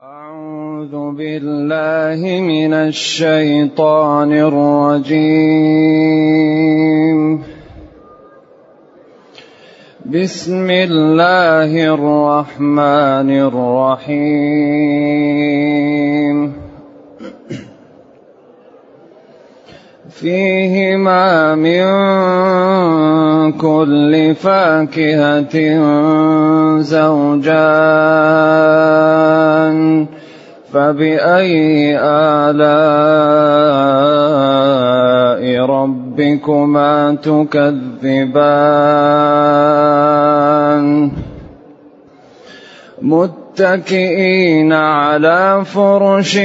أعوذ بالله من الشيطان الرجيم. بسم الله الرحمن الرحيم. فيهما من كل فاكهة زوجان فبأي آلاء ربكما تكذبان متكئين على فرش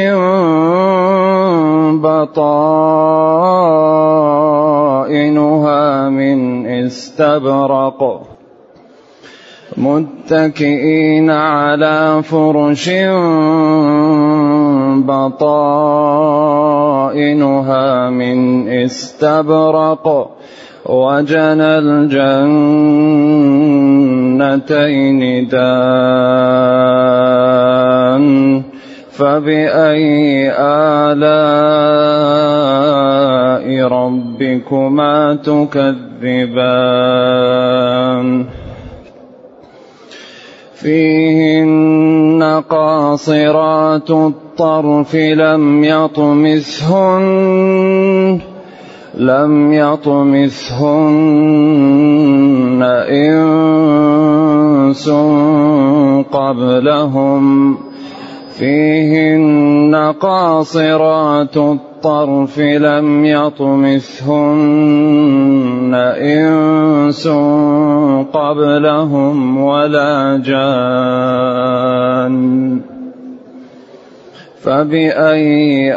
بطائنها من استبرق متكئين على فرش بطائنها من استبرق وجنى الجنتين دان فبأي آلاء ربكما تكذبان فيهن قاصرات الطرف لم يطمثهن إنس قبلهم فيهن قاصرات الطرف لم يطمثهن إنس قبلهم ولا جان فبأي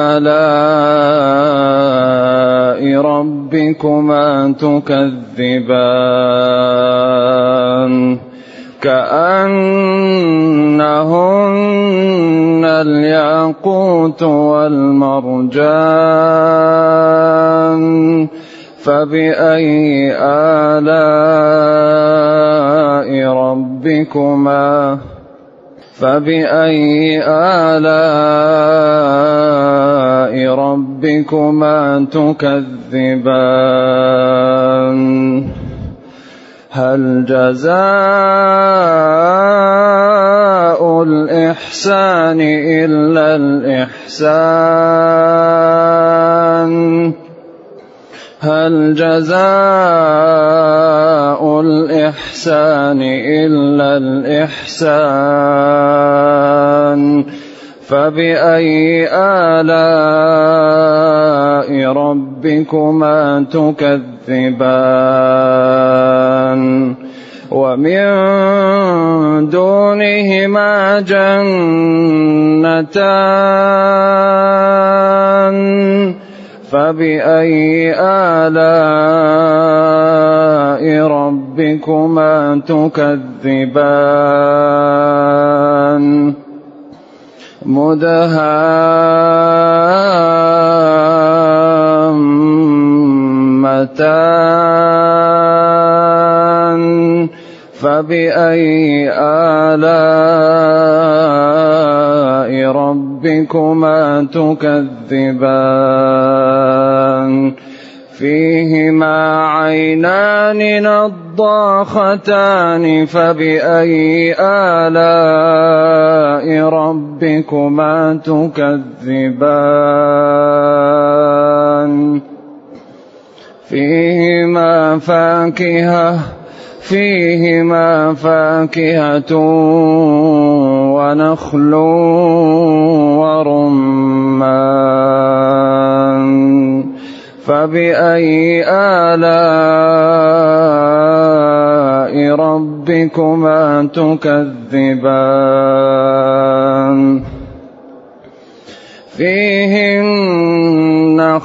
آلاء ربكما تكذبان كأنهن الياقوت والمرجان فبأي آلاء ربكما تكذبان هل جزاء الإحسان إلا الإحسان هل جزاء الإحسان إلا الإحسان فبأي آلاء ربكما تكذبان ومن دونهما جنتان فبأي آلاء ربكما تكذبان مدهامتان فبأي آلاء ربكما تكذبان فيهما عينان نضاختان فبأي آلاء ربكما تكذبان فيهما فاكهة ونخل ورمان فبأي آلاء ربكما تكذبان فيهن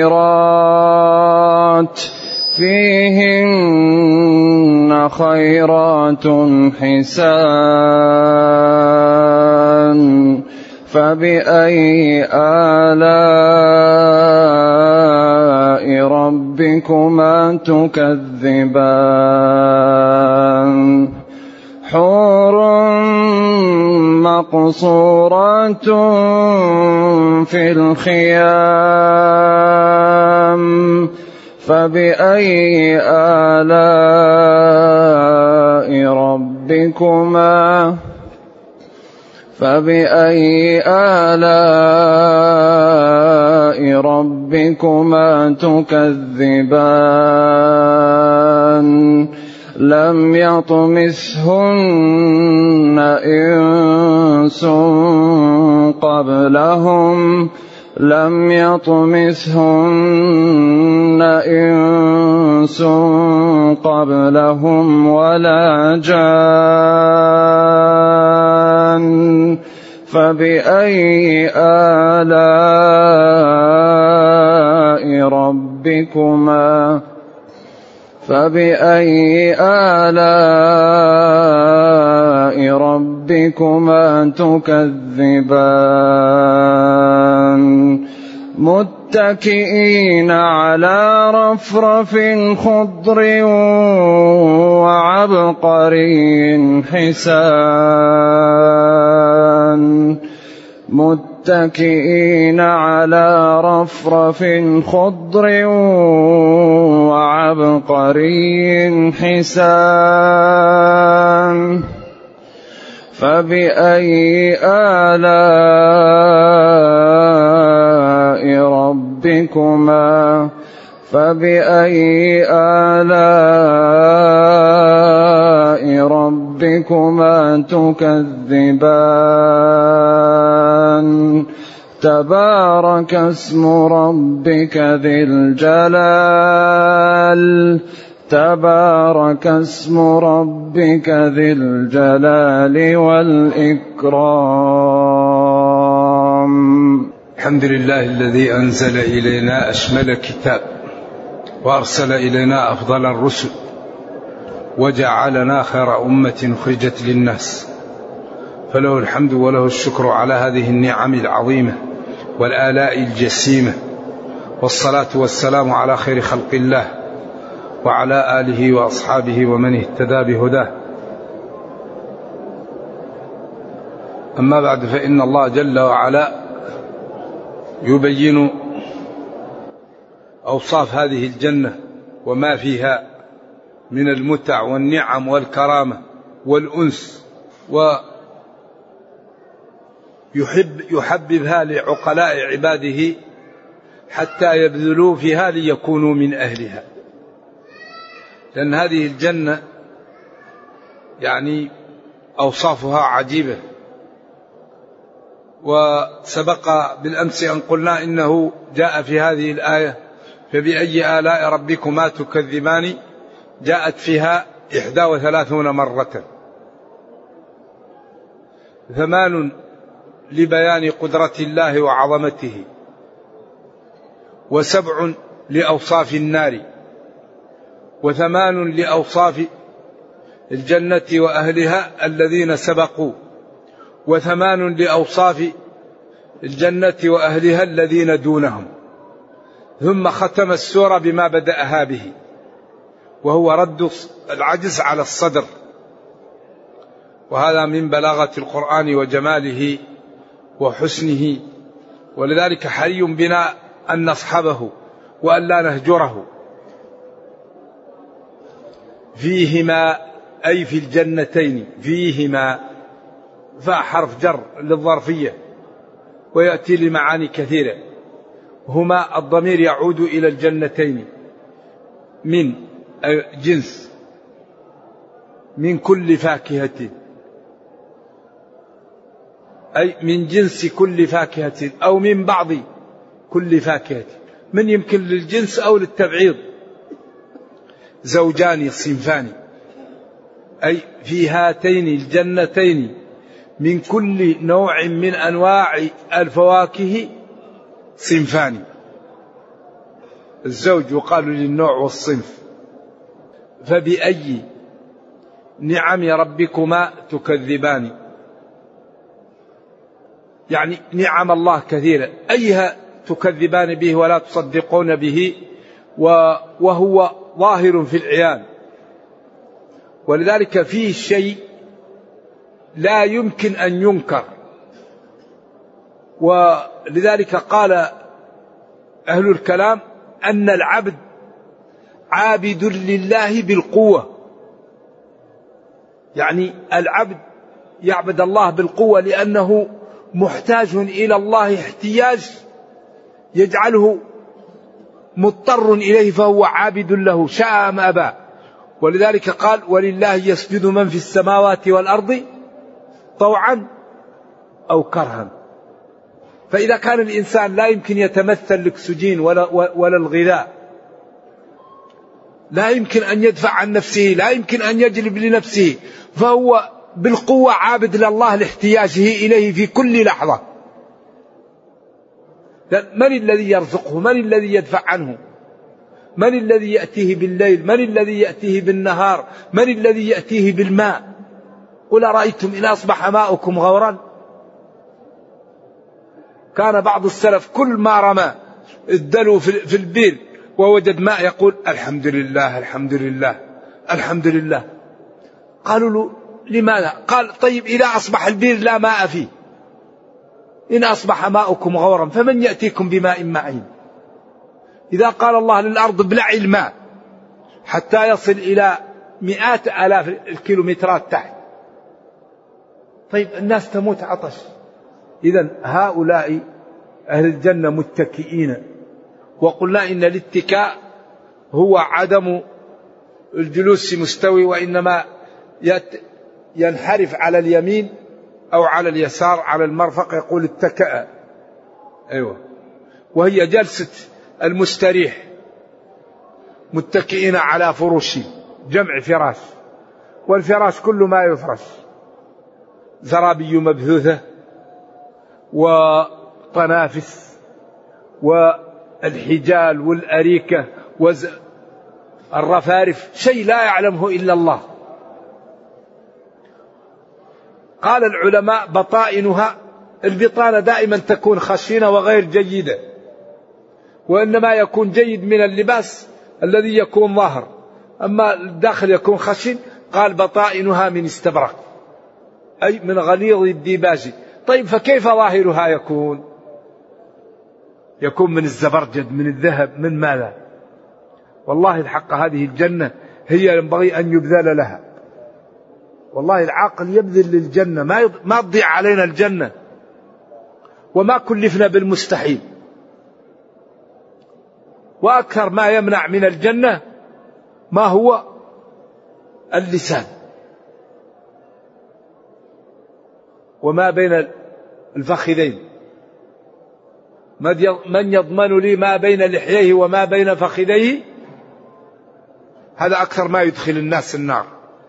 خيرات حسان فبأي آلاء ربكما تكذبان حور مقصورات في الخيام فبأي آلاء ربكما تكذبان لم يطمثهن إنس قبلهم ولا جان فبأي آلاء ربكما تكذبان متكئين على رفرف خضر وعبقري حسان متكئين على رفرف خضر وعبقري حسان فبأي آلاء ربكما تكذبان تبارك اسم ربك ذي الجلال والإكرام. الحمد لله الذي أنزل إلينا أشمل كتاب وأرسل إلينا أفضل الرسل وجعلنا خير أمة أخرجت للناس، فله الحمد وله الشكر على هذه النعم العظيمة والآلاء الجسيمة، والصلاة والسلام على خير خلق الله وعلى آله وأصحابه ومن اهتدى بهداه. أما بعد، فإن الله جل وعلا يبين أوصاف هذه الجنة وما فيها من المتع والنعم والكرامة والأنس، ويحببها لعقلاء عباده حتى يبذلوا فيها ليكونوا من أهلها، لأن هذه الجنة يعني أوصافها عجيبة. وسبق بالأمس أن قلنا إنه جاء في هذه الآية فبأي آلاء ربكما تكذبان، جاءت فيها 31 مرة، 8 لبيان قدرة الله وعظمته، و7 لأوصاف النار، و8 لأوصاف الجنة وأهلها الذين سبقوا، و8 لأوصاف الجنة وأهلها الذين دونهم. ثم ختم السورة بما بدأها به، وهو رد العجز على الصدر، وهذا من بلاغة القرآن وجماله وحسنه، ولذلك حري بنا أن نصحبه وأن لا نهجره. فيهما أي في الجنتين، فيهما فحرف جر للظرفية، ويأتي لمعاني كثيرة. هما الضمير يعود إلى الجنتين، من جنس، من كل فاكهة، أي من جنس كل فاكهة، أو من بعض كل فاكهة، من يمكن للجنس أو للتبعيض. زوجان صنفان، أي في هاتين الجنتين من كل نوع من أنواع الفواكه صنفان. الزوج يقال للنوع والصنف. فبأي نعم ربكما تكذبان، يعني نعم الله كثيرة، أيها تكذبان به ولا تصدقون به، وهو ظاهر في العيان. ولذلك فيه شيء لا يمكن أن ينكر. ولذلك قال أهل الكلام أن العبد عابد لله بالقوة، يعني العبد يعبد الله بالقوة لأنه محتاج إلى الله احتياج يجعله مضطر إليه، فهو عابد له شاء أم أبى. ولذلك قال ولله يسجد من في السماوات والأرض طوعا أو كرها. فإذا كان الإنسان لا يمكن يتمثل الأكسجين ولا الغذاء، لا يمكن أن يدفع عن نفسه، لا يمكن أن يجلب لنفسه، فهو بالقوة عابد لله لاحتياجه إليه في كل لحظة. من الذي يرزقه؟ من الذي يدفع عنه؟ من الذي يأتيه بالليل؟ من الذي يأتيه بالنهار؟ من الذي يأتيه بالماء؟ قل أرأيتم إن أصبح ماؤكم غورا. كان بعض السلف كل ما رمى الدلو في البير ووجد ماء يقول الحمد لله الحمد لله الحمد لله. قالوا له لماذا؟ قال طيب إذا أصبح البير لا ماء فيه، إن أصبح ماؤكم غورا فمن يأتيكم بماء معين؟ إذا قال الله للأرض ابلعي الماء حتى يصل إلى مئات آلاف الكيلومترات تحت، طيب الناس تموت عطش. إذن هؤلاء أهل الجنة متكئين. وقلنا إن الاتكاء هو عدم الجلوس مستوي، وإنما ينحرف على اليمين أو على اليسار على المرفق، يقول اتكأ. أيوة، وهي جلسة المستريح، متكئين على فروش، جمع فراش، والفراش كل ما يفرش، زرابي مبثوثة وطنافس والحجال والأريكة والرفارف، شيء لا يعلمه إلا الله. قال العلماء بطائنها، البطانة دائما تكون خشنة وغير جيدة، وإنما يكون جيد من اللباس الذي يكون ظاهر، أما الداخل يكون خشن. قال بطائنها من استبرق، أي من غليظ الديباج. طيب فكيف ظاهرها يكون من الزبرجد، من الذهب، من ماذا؟ والله الحق هذه الجنة هي ينبغي أن يبذل لها. والله العاقل يبذل للجنة، ما تضيع علينا الجنة، وما كلفنا بالمستحيل. وأكثر ما يمنع من الجنة ما هو اللسان، وما بين الفخذين. من يضمن لي ما بين لحييه وما بين فخذيه؟ هذا أكثر ما يدخل الناس النار.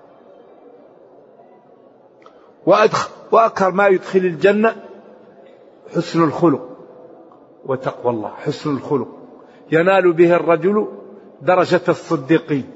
وأكثر ما يدخل الجنة حسن الخلق وتقوى الله. حسن الخلق ينال به الرجل درجة الصديقين.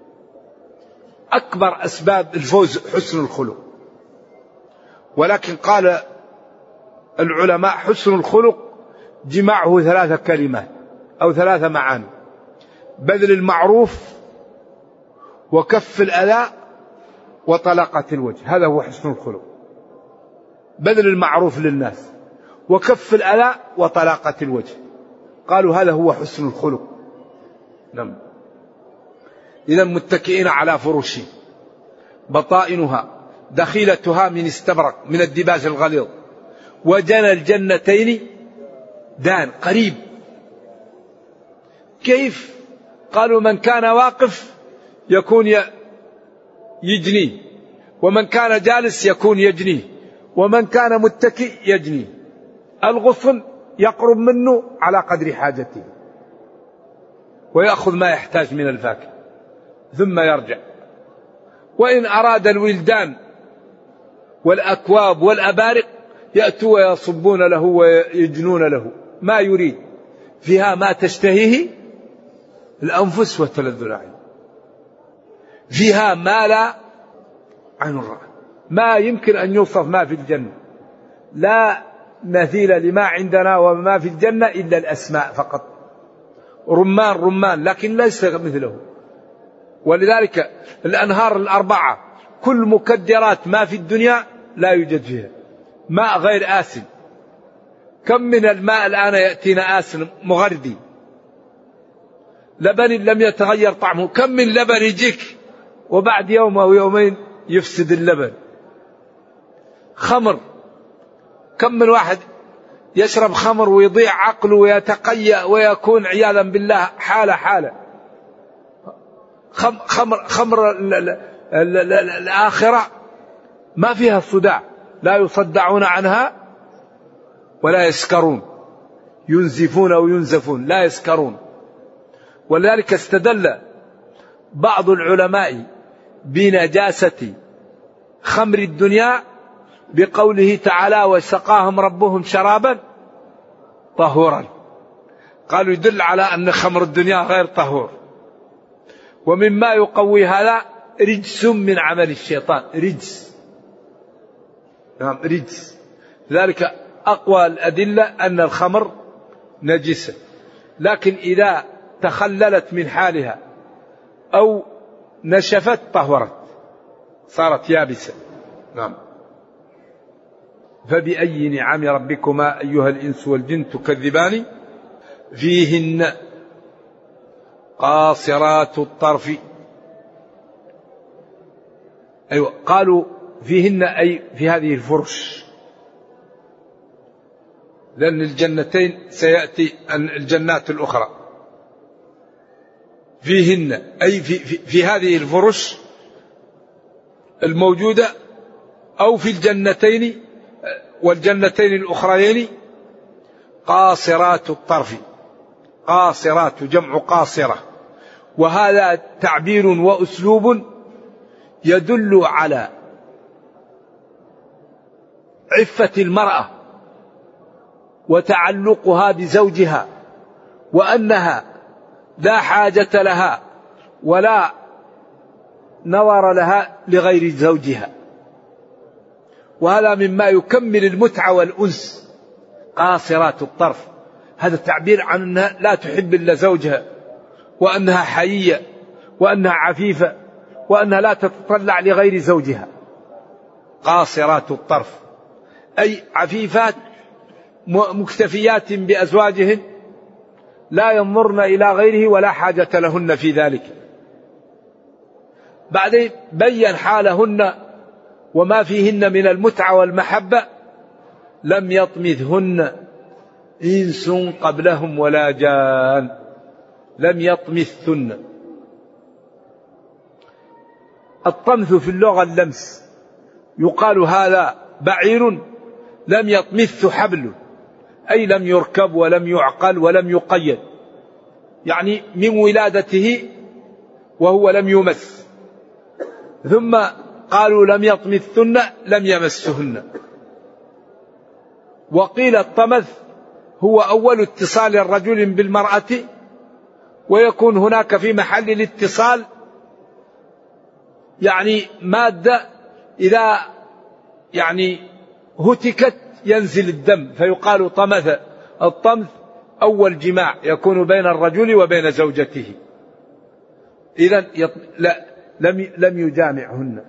أكبر أسباب الفوز حسن الخلق. ولكن قال العلماء حسن الخلق جماعه 3 كلمات أو 3 معاني: بذل المعروف، وكف الأذى، وطلاقة الوجه. هذا هو حسن الخلق. بذل المعروف للناس، وكف الأذى، وطلاقة الوجه. قالوا هذا هو حسن الخلق. نعم. إذا متكئين على فروش، بطائنها دخيلتها من استبرق، من الديباج الغليظ، وجنى الجنتين دان، قريب. كيف؟ قالوا من كان واقف يكون يجنيه، ومن كان جالس يكون يجنيه، ومن كان متكئ يجنيه. الغصن يقرب منه على قدر حاجته، ويأخذ ما يحتاج من الفاكهة ثم يرجع. وإن أراد الولدان والأكواب والأبارق يأتوا ويصبون له ويجنون له ما يريد. فيها ما تشتهيه الأنفس وتلذ الأعين، فيها ما لا عين رأت. ما يمكن أن يوصف ما في الجنة، لا مثيل لما عندنا وما في الجنة إلا الأسماء فقط. رمان لكن ليس مثله. ولذلك الأنهار 4 كل مكدرات ما في الدنيا لا يوجد فيها، ماء غير آسن. كم من الماء الآن يأتينا آسن مغردي، لبن لم يتغير طعمه. كم من لبن يجيك وبعد يوم أو يومين يفسد اللبن. خمر، كم من واحد يشرب خمر ويضيع عقله ويتقيأ ويكون عياذا بالله حالة. خمر الآخرة ما فيها صداع، لا يصدعون عنها ولا يسكرون، ينزفون أو ينزفون لا يسكرون. ولذلك استدل بعض العلماء بنجاسة خمر الدنيا بقوله تعالى وسقاهم ربهم شرابا طهورا. قالوا يدل على أن خمر الدنيا غير طهور. ومما يقوي هذا رجس من عمل الشيطان، رجس، نعم رجس. ذلك أقوى الأدلة أن الخمر نجسة، لكن إذا تخللت من حالها أو نشفت طهرت، صارت يابسة. نعم. فبأي نعم ربكما أيها الإنس والجن تكذبان فيهن قاصرات الطرف. أيوة، قالوا فيهن أي في هذه الفرش، لأن الجنتين سيأتي الجنات الأخرى. فيهن أي في هذه الفرش الموجودة، أو في الجنتين والجنتين الأخريين. قاصرات الطرف، قاصرات جمع قاصرة، وهذا تعبير وأسلوب يدل على عفة المرأة وتعلقها بزوجها، وأنها لا حاجة لها ولا نظر لها لغير زوجها. وهذا مما يكمل المتعة والأنس. قاصرات الطرف هذا تعبير عن أنها لا تحب إلا زوجها، وأنها حيية، وأنها عفيفة، وأنها لا تتطلع لغير زوجها. قاصرات الطرف أي عفيفات مكتفيات بأزواجهن، لا ينظرن إلى غيره ولا حاجة لهن في ذلك. بعدين بين حالهن وما فيهن من المتعة والمحبة. لم يطمثهن إنس قبلهم ولا جان. لم يطمثهن. الطمث في اللغة اللمس. يقال هذا بعير لم يطمث حبل، أي لم يركب ولم يعقل ولم يقيد، يعني من ولادته وهو لم يمس. ثم قالوا لم يطمثهن لم يمسهن. وقيل الطمث هو أول اتصال الرجل بالمرأة، ويكون هناك في محل الاتصال يعني مادة إذا يعني هتكت ينزل الدم فيقال طمث. الطمث أول جماع يكون بين الرجل وبين زوجته. إذن لم يجامعهن.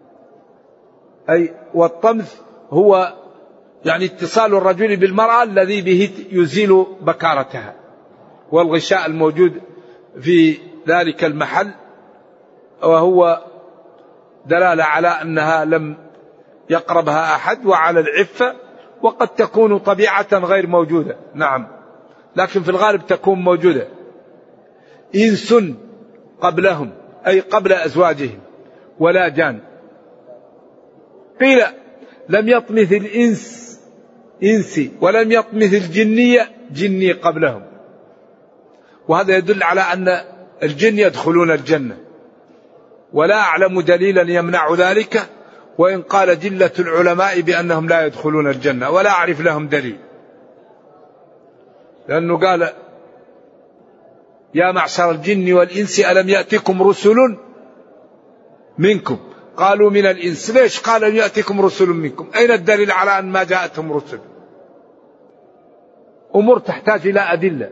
أي والطمث هو يعني اتصال الرجل بالمرأة الذي به يزيل بكارتها، والغشاء الموجود في ذلك المحل، وهو دلالة على أنها لم يقربها أحد وعلى العفة. وقد تكون طبيعة غير موجودة، نعم، لكن في الغالب تكون موجودة. إنس قبلهم أي قبل أزواجهم ولا جان. قيل لم يطمث الإنس إنسي ولم يطمث الجنية جني قبلهم. وهذا يدل على أن الجن يدخلون الجنة، ولا أعلم دليلا يمنع ذلك، وإن قال جلة العلماء بأنهم لا يدخلون الجنة، ولا أعرف لهم دليل. لأنه قال يا معشر الجن والإنس ألم يأتكم رسل منكم؟ قالوا من الإنس. ليش قال لم يأتكم رسل منكم؟ أين الدليل على أن ما جاءتهم رسل؟ أمور تحتاج إلى أدلة.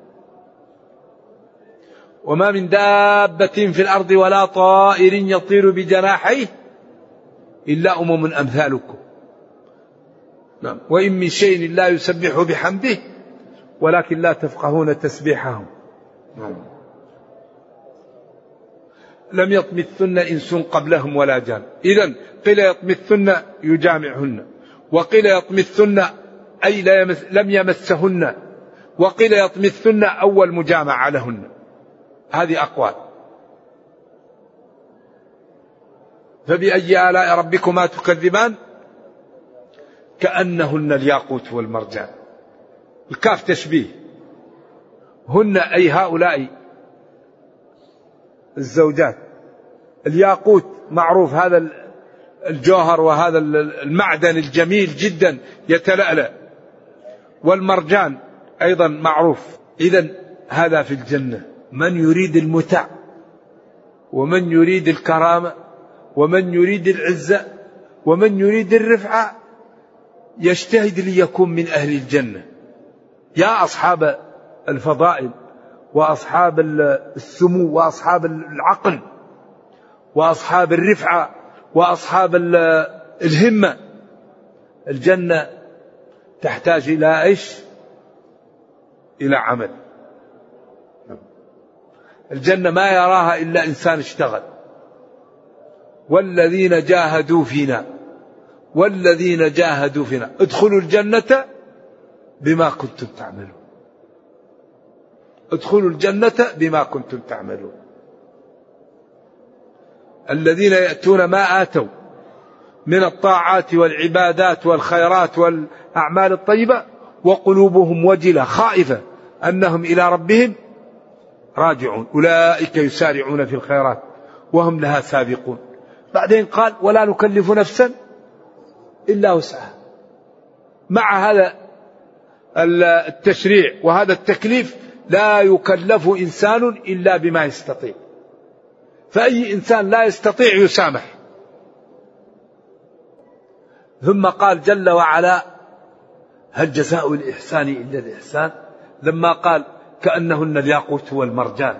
وما من دابة في الأرض ولا طائر يطير بجناحيه إلا أمم أمثالكم. نعم. وإن من شيء لا يسبح بحمده ولكن لا تفقهون تسبيحهم. نعم. لم يطمثن إنس قبلهم ولا جان. إذن قيل يطمثن يجامعهن، وقيل يطمثن أي لم يمسهن، وقيل يطمثن أول مجامعة لهن. هذه أقوال. فبأي آلاء ربكما تكذبان كأنهن الياقوت والمرجان. الكاف تشبيه، هن أي هؤلاء الزوجات. الياقوت معروف هذا الجوهر وهذا المعدن الجميل جدا يتلألأ، والمرجان أيضا معروف. إذن هذا في الجنة. من يريد المتع ومن يريد الكرامة ومن يريد العزة ومن يريد الرفعة يجتهد ليكون من أهل الجنة. يا أصحاب الفضائل وأصحاب السمو وأصحاب العقل وأصحاب الرفعة وأصحاب الهمة، الجنة تحتاج إلى إيش؟ إلى عمل. الجنة ما يراها إلا إنسان اشتغل. والذين جاهدوا فينا والذين جاهدوا فينا ادخلوا الجنة بما كنتم تعملون. ادخلوا الجنة بما كنتم تعملون. الذين يأتون ما آتوا من الطاعات والعبادات والخيرات والأعمال الطيبة وقلوبهم وجلة خائفة أنهم إلى ربهم راجعون، أولئك يسارعون في الخيرات وهم لها سابقون. بعدين قال ولا نكلف نفسا إلا وسعها. مع هذا التشريع وهذا التكليف لا يكلف إنسان إلا بما يستطيع، فأي إنسان لا يستطيع يسامح. ثم قال جل وعلا هل جزاء الإحسان إلا الإحسان، لما قال كأنهن الياقوت والمرجان.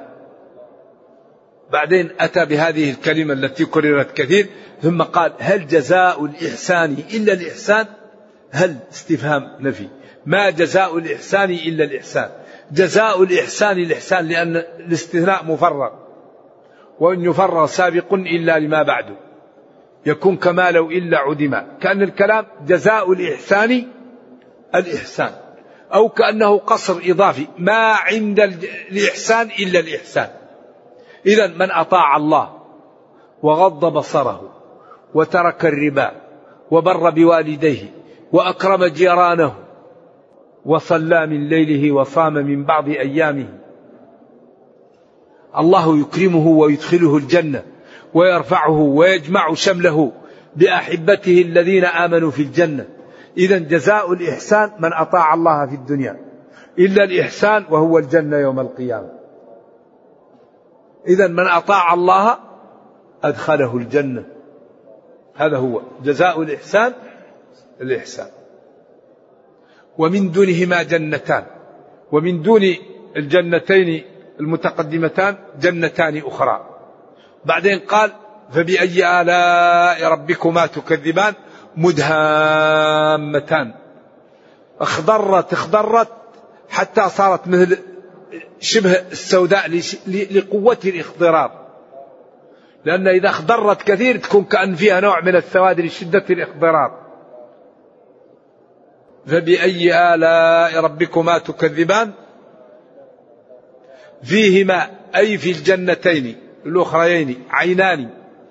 بعدين أتى بهذه الكلمة التي كررت كثير، ثم قال هل جزاء الإحسان إلا الإحسان. هل استفهام نفي، ما جزاء الإحسان إلا الإحسان. جزاء الإحسان الإحسان لأن الاستثناء مفرغ، وإن يفرغ سابق إلا لما بعده يكون كما لو إلا عدما. كأن الكلام جزاء الإحسان الإحسان، أو كأنه قصر إضافي ما عند الإحسان إلا الإحسان. إذن من أطاع الله وغض بصره وترك الربا وبر بوالديه وأكرم جيرانه وصلى من ليله وصام من بعض أيامه، الله يكرمه ويدخله الجنة ويرفعه ويجمع شمله بأحبته الذين آمنوا في الجنة. إذن جزاء الإحسان من أطاع الله في الدنيا إلا الإحسان وهو الجنة يوم القيامة. إذن من أطاع الله أدخله الجنة، هذا هو جزاء الإحسان الإحسان. ومن دونهما جنتان، ومن دون الجنتين المتقدمتان جنتان أخرى. بعدين قال فبأي آلاء ربكما تكذبان مدهامتان. اخضرت حتى صارت مثل شبه السوداء لقوة الاخضرار، لأن إذا اخضرت كثير تكون كأن فيها نوع من السواد لشدة الاخضرار. فبأي آلاء ربكما تكذبان فيهما أي في الجنتين الأخريين عينان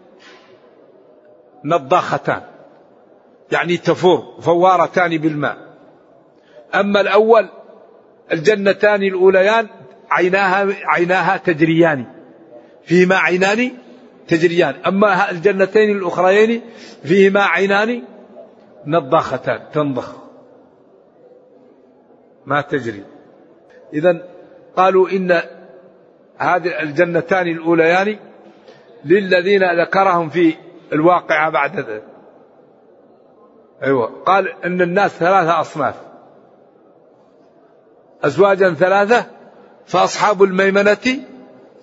نضاختان، يعني تفور فوارتان بالماء. أما الأول الجنتان الأوليان عيناها تجريان، فيهما عينان تجريان. أما الجنتين الأخريين فيهما عينان نضاختان تنضخ ما تجري. إذن قالوا إن هذه الجنتان الأوليان للذين ذكرهم في الواقعة بعد ذلك. أيوة، قال إن الناس ثلاثة أصناف، أزواجا ثلاثة، فأصحاب الميمنة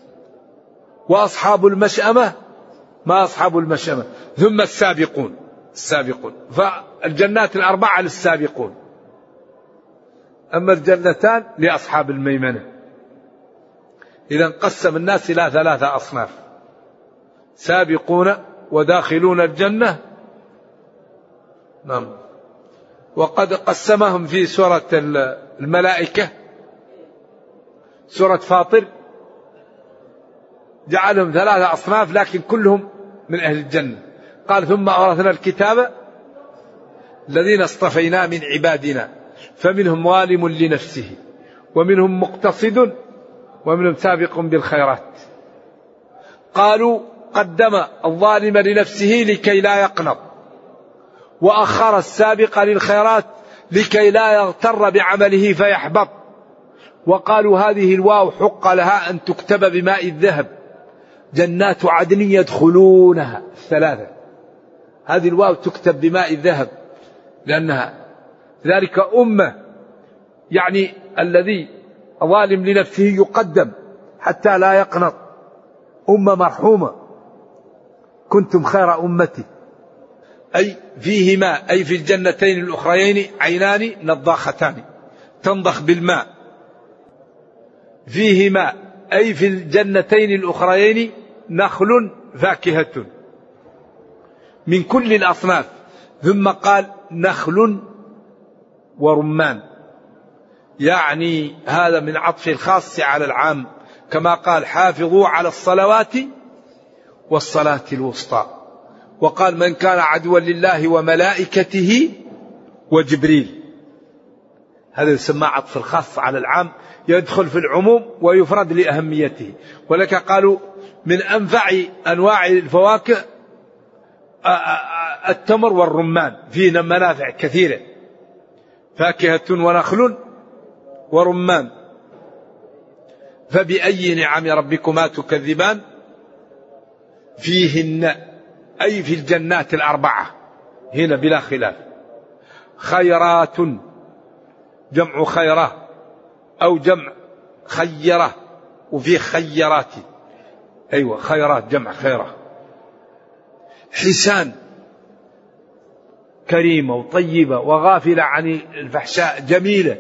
وأصحاب المشأمة ما أصحاب المشأمة، ثم السابقون. السابقون. فالجنات الأربعة للسابقون، أما الجنتان لأصحاب الميمنة. إذا قسم الناس إلى 3 أصناف: سابقون وداخلون الجنة. نعم. وقد قسمهم في سورة الملائكة، سورة فاطر، جعلهم 3 أصناف لكن كلهم من أهل الجنة. قال: ثم أورثنا الكتاب الذين اصطفينا من عبادنا فمنهم ظالم لنفسه ومنهم مقتصد ومنهم سابق بالخيرات. قالوا: قدم الظالم لنفسه لكي لا يقنط، وأخر السابق للخيرات لكي لا يغتر بعمله فيحبط. وقالوا: هذه الواو حق لها أن تكتب بماء الذهب، جنات عدن يدخلونها. 3 هذه الواو تكتب بماء الذهب، لأنها ذلك أمة، يعني الذي ظالم لنفسه يقدم حتى لا يقنط، أمة مرحومة، كنتم خير أمتي. أي فيهما، أي في الجنتين الأخريين، عينان نضاختان تنضخ بالماء. فيهما أي في الجنتين الأخريين نخل فاكهة من كل الأصناف. ثم قال: نخل ورمان، يعني هذا من عطف الخاص على العام، كما قال: حافظوا على الصلوات والصلاة الوسطى. وقال: من كان عدوا لله وملائكته وجبريل. هذا يسمى عطف الخاص على العام، يدخل في العموم ويفرد لأهميته. ولك قالوا من أنفع أنواع الفواكه التمر والرمان، فيه منافع كثيرة، فاكهة ونخل ورمان. فبأي نعم ربكما تكذبان؟ فيهن، أي في الجنات الأربعة هنا بلا خلاف. خيرات، جمع خيرة أو جمع خيرة، وفي خيرات، أيوة خيرات جمع خيرة. حسان، كريمة وطيبة وغافلة عن الفحشاء، جميلة،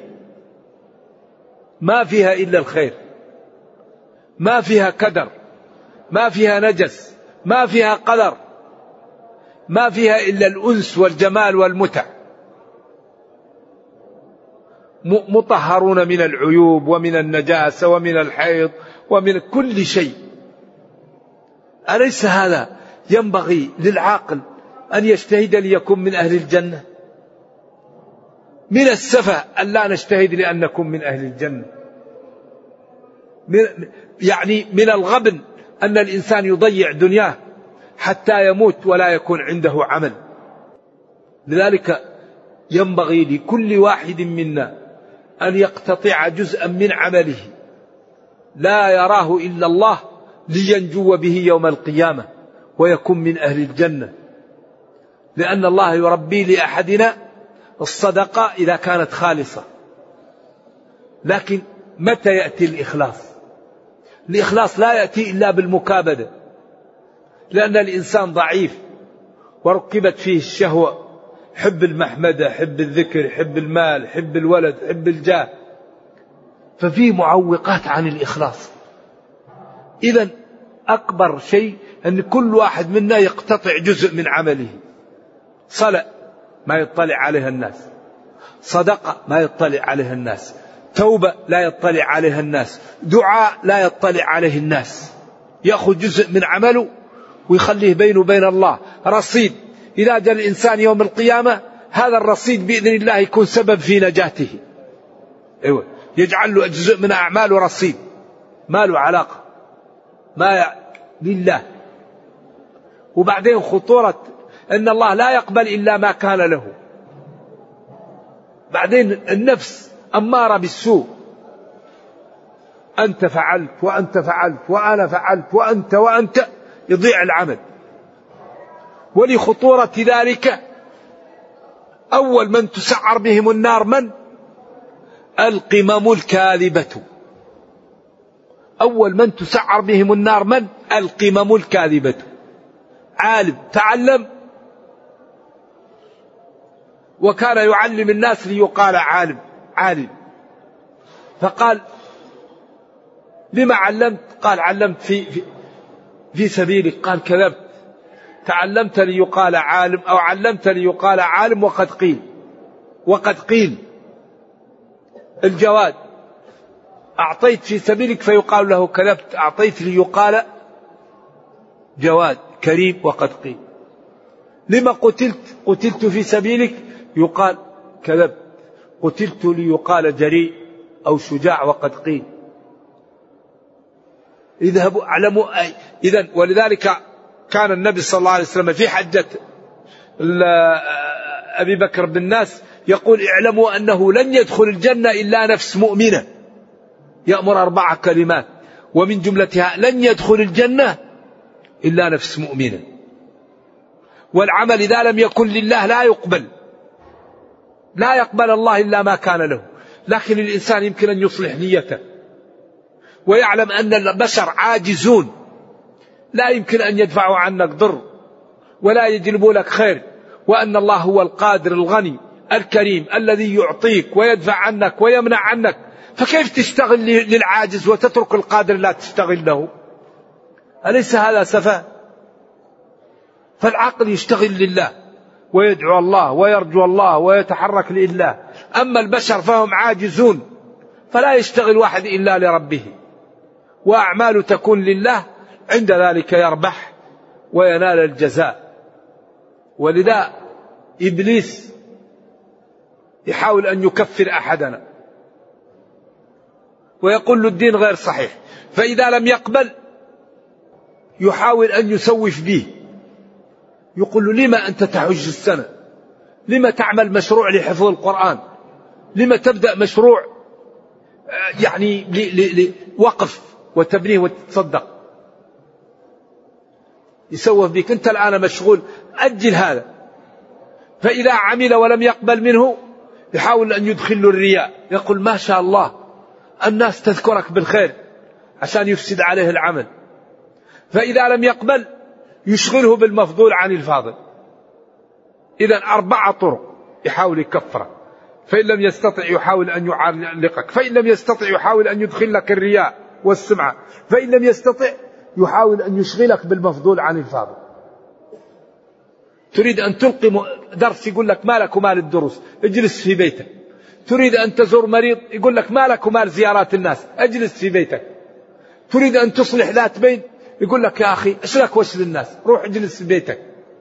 ما فيها إلا الخير، ما فيها كدر، ما فيها نجس، ما فيها قدر، ما فيها إلا الأنس والجمال والمتع. مطهرون من العيوب ومن النجاسة ومن الحيض ومن كل شيء. أليس هذا ينبغي للعاقل أن يجتهد ليكون من أهل الجنة؟ من السفه أن لا نجتهد لأن نكون من أهل الجنة. يعني من الغبن أن الإنسان يضيع دنياه حتى يموت ولا يكون عنده عمل. لذلك ينبغي لكل واحد منا أن يقتطع جزءا من عمله لا يراه إلا الله لينجو به يوم القيامة ويكون من أهل الجنة. لأن الله يربي لأحدنا الصدقة إذا كانت خالصة. لكن متى يأتي الإخلاص؟ الإخلاص لا يأتي إلا بالمكابدة، لأن الإنسان ضعيف وركبت فيه الشهوة، حب المحمدة، حب الذكر، حب المال، حب الولد، حب الجاه، ففيه معوقات عن الإخلاص. إذن أكبر شيء أن كل واحد منا يقتطع جزء من عمله. صلاة ما يطلع عليها الناس، صدقة ما يطلع عليها الناس، توبة لا يطلع عليها الناس، دعاء لا يطلع عليه الناس. يأخذ جزء من عمله ويخليه بينه وبين الله رصيد. إذا جاء الإنسان يوم القيامة هذا الرصيد بإذن الله يكون سبب في نجاته. أيوة، يجعل له جزء من أعماله رصيد، ما له علاقة، ما لله. وبعدين خطورة أن الله لا يقبل إلا ما كان له. بعدين النفس أمارة بالسوء، أنت فعلت وأنت فعلت وأنا فعلت وأنت يضيع العمل. ولخطورة ذلك أول من تسعر بهم النار من؟ القمم الكاذبة. أول من تسعر بهم النار من؟ القمم الكاذبة. عالم تعلم وكان يعلم الناس ليقال عالم. فقال لما علمت؟ قال قال في سبيلك. قال كذبت، تعلمت ليقال عالم أو علمت ليقال عالم وقد قيل الجواد. أعطيت في سبيلك فيقال له كذبت، أعطيت ليقال جواد كريم وقد قيل. لما قتلت في سبيلك؟ يقال كذبت، قتلت ليقال جريء أو شجاع وقد قيل. اذهبوا اعلموا إذن ولذلك كان النبي صلى الله عليه وسلم في حجة أبي بكر بن ناس يقول اعلموا أنه لن يدخل الجنة إلا نفس مؤمنة، يأمر 4 كلمات ومن جملتها لن يدخل الجنة إلا نفس مؤمنة. والعمل إذا لم يكن لله لا يقبل الله إلا ما كان له. لكن الإنسان يمكن أن يصلح نيته ويعلم أن البشر عاجزون، لا يمكن أن يدفعوا عنك ضر ولا يجلبوا لك خير، وأن الله هو القادر الغني الكريم الذي يعطيك ويدفع عنك ويمنع عنك. فكيف تشتغل للعاجز وتترك القادر لا تشتغل له؟ أليس هذا سفه؟ فالعقل يشتغل لله ويدعو الله ويرجو الله ويتحرك لله. أما البشر فهم عاجزون، فلا يشتغل واحد إلا لربه، وأعماله تكون لله، عند ذلك يربح وينال الجزاء. ولذا إبليس يحاول أن يكفر أحدنا ويقول له الدين غير صحيح، فإذا لم يقبل يحاول أن يسوف به، يقول له لما أنت تحج السنة، لما تعمل مشروع لحفظ القرآن، لما تبدأ مشروع يعني لوقف وتبنيه وتتصدق. يسوف بك، أنت الآن مشغول، أجل هذا. فإذا عمل ولم يقبل منه يحاول أن يدخل له الرياء، يقول ما شاء الله الناس تذكرك بالخير عشان يفسد عليه العمل. فإذا لم يقبل يشغله بالمفضول عن الفاضل. إذن 4 طرق يحاول يكفره. فإن لم يستطع يحاول أن يعلقك، فإن لم يستطع يحاول أن يدخل لك الرياء والسمعة، فإن لم يستطع يحاول أن يشغلك بالمفضول عن الفاضل. تريد أن تلقي درس يقول لك مالك ومال الدروس، اجلس في بيتك. تريد أن تزور مريض يقول لك مالك ومال زيارات الناس، اجلس في بيتك. تريد أن تصلح ذات بين يقول لك يا أخي ايش لك وش للناس، روح اجلس في بيتك.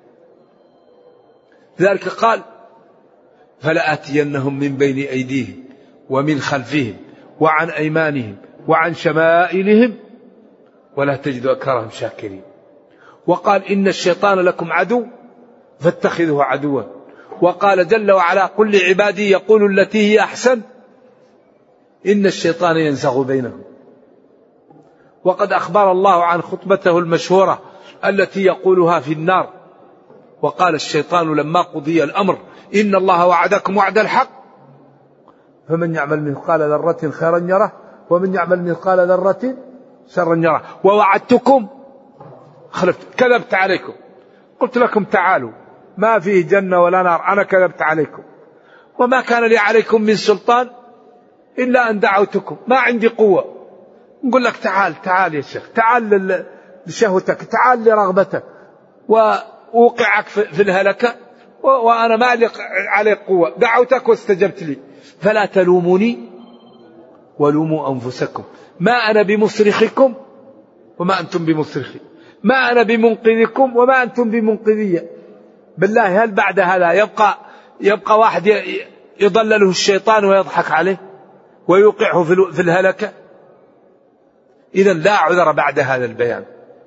لذلك قال فلآتينهم من بين أيديهم ومن خلفهم وعن أيمانهم وعن شمائلهم ولا تجد أكثرهم شاكرين. وقال إن الشيطان لكم عدو فاتخذوه عدوا. وقال جل وعلا قل لعبادي يقول التي هي أحسن إن الشيطان ينزغ بينهم. وقد أخبر الله عن خطبته المشهورة التي يقولها في النار، وقال الشيطان لما قضي الأمر إن الله وعدكم وعد الحق فمن يعمل مثقال ذرة خيرا يره ومن يعمل مثقال ذرة شرا يره ووعدتكم كذبت عليكم، قلت لكم تعالوا ما فيه جنة ولا نار، أنا كذبت عليكم وما كان لي عليكم من سلطان إلا أن دعوتكم، ما عندي قوة. نقول لك تعال يا شيخ، تعال لشهوتك، تعال لرغبتك، وأوقعك في الهلكة وأنا ما لي عليك قوة، دعوتك واستجبت لي، فلا تلوموني ولوموا أنفسكم ما أنا بمصرخكم وما أنتم بمصرخي، ما أنا بمنقذكم وما أنتم بمنقذية. بالله هل بعد هذا يبقى واحد يضلله الشيطان ويضحك عليه ويوقعه في الهلكة؟ إذن لا عذر بعد هذا البيان.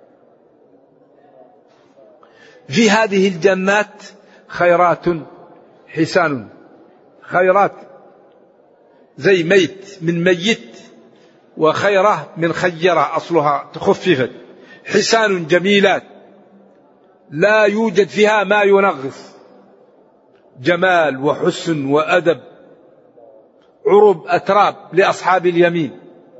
في هذه الجنات خيرات حسان، خيرات زي ميت من ميت، وخيرة من خيرة أصلها تخففت، حسان جميلات لا يوجد فيها ما ينغص، جمال وحسن وأدب، عرب أتراب لأصحاب اليمين،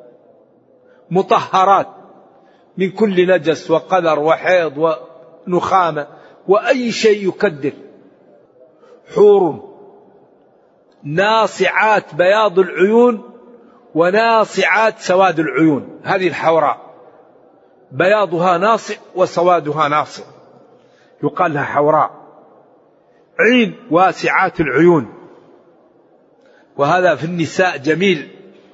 مطهرات من كل نجس وقذر وحيض ونخامة وأي شيء يكدر، حور ناصعات بياض العيون وناصعات سواد العيون. هذه الحوراء بياضها ناصع وسوادها ناصع، يقال لها حوراء، عين واسعات العيون. وهذا في النساء جميل،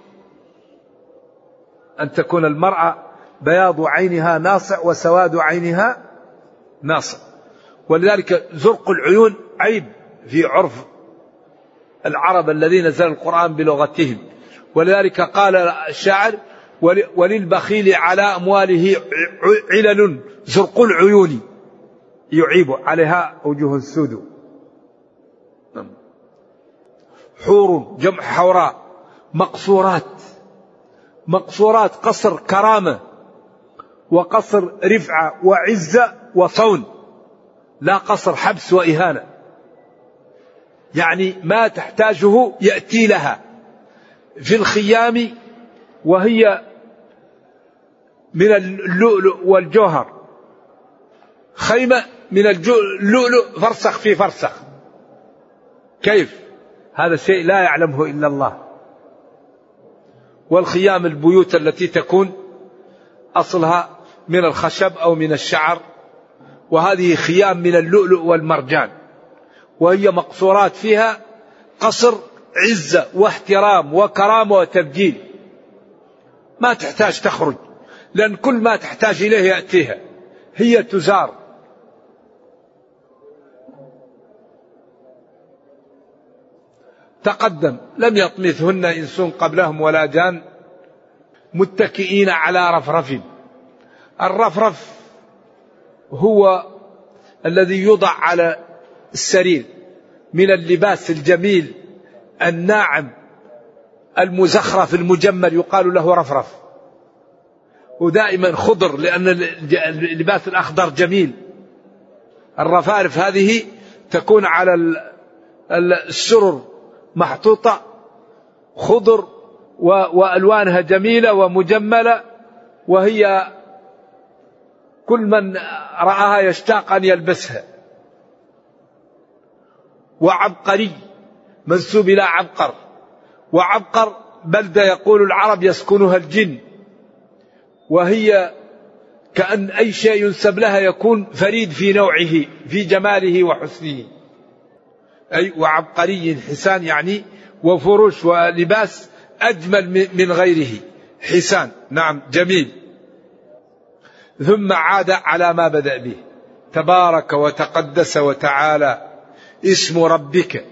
أن تكون المرأة بياض عينها ناصع وسواد عينها ناصع. ولذلك زرق العيون عيب في عرف العرب الذين نزل القرآن بلغتهم. ولذلك قال الشاعر: وللبخيل على أمواله علل زرق العيون يعيب عليها وجوه السود. حور جمع حوراء، مقصورات قصر كرامة وقصر رفعة وعزة وصون، لا قصر حبس وإهانة، يعني ما تحتاجه يأتي لها. في الخيام وهي من اللؤلؤ والجوهر، خيمة من اللؤلؤ فرسخ في فرسخ. كيف؟ هذا الشيء لا يعلمه إلا الله. والخيام البيوت التي تكون أصلها من الخشب أو من الشعر، وهذه خيام من اللؤلؤ والمرجان، وهي مقصورات فيها قصر عزة واحترام وكرامة وتبجيل، ما تحتاج تخرج، لأن كل ما تحتاج إليه يأتيها، هي تزار. تقدم: لم يطمثهن إنس قبلهم ولا جان متكئين على رفرف. الرفرف هو الذي يوضع على السرير من اللباس الجميل الناعم المزخرف المجمل، يقال له رفرف، ودائما خضر لأن اللباس الأخضر جميل. الرفارف هذه تكون على السرر محطوطة خضر وألوانها جميلة ومجملة، وهي كل من رآها يشتاق أن يلبسها. وعبقري منسوب إلى عبقر، وعبقر بلدة يقول العرب يسكنها الجن، وهي كأن أي شيء ينسب لها يكون فريد في نوعه في جماله وحسنه. أي وعبقري حسان، يعني وفرش ولباس أجمل من غيره، حسان، نعم جميل. ذم عاد على ما بدأ به، تبارك وتقدس وتعالى اسم ربك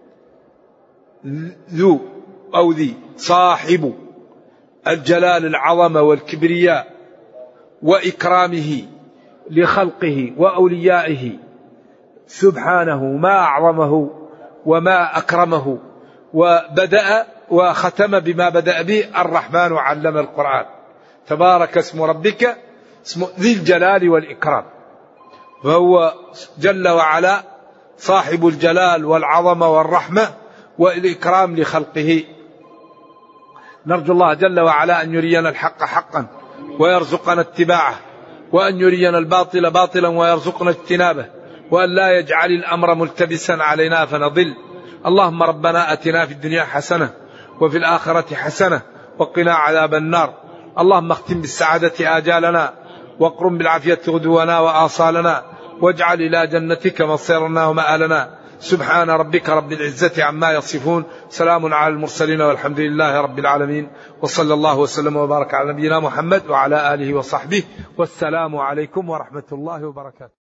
ذو أو ذي صاحب الجلال العظمة والكبرياء وإكرامه لخلقه وأوليائه سبحانه، ما أعظمه وما أكرمه. وبدأ وختم بما بدأ به الرحمن علم القرآن. تبارك اسم ربك اسم ذي الجلال والإكرام، فهو جل وعلا صاحب الجلال والعظمة والرحمة والإكرام لخلقه. نرجو الله جل وعلا أن يرينا الحق حقا ويرزقنا اتباعه، وأن يرينا الباطل باطلا ويرزقنا اجتنابه، وأن لا يجعل الأمر ملتبسا علينا فنضل. اللهم ربنا أتنا في الدنيا حسنة وفي الآخرة حسنة وقنا عذاب النار. اللهم اختم بالسعادة آجالنا، واقرم بالعافية غدونا وآصالنا، واجعل إلى جنتك مصيرنا ومآلنا. سبحان ربك رب العزة عما يصفون، سلام على المرسلين والحمد لله رب العالمين، وصلى الله وسلم وبارك على نبينا محمد وعلى آله وصحبه، والسلام عليكم ورحمة الله وبركاته.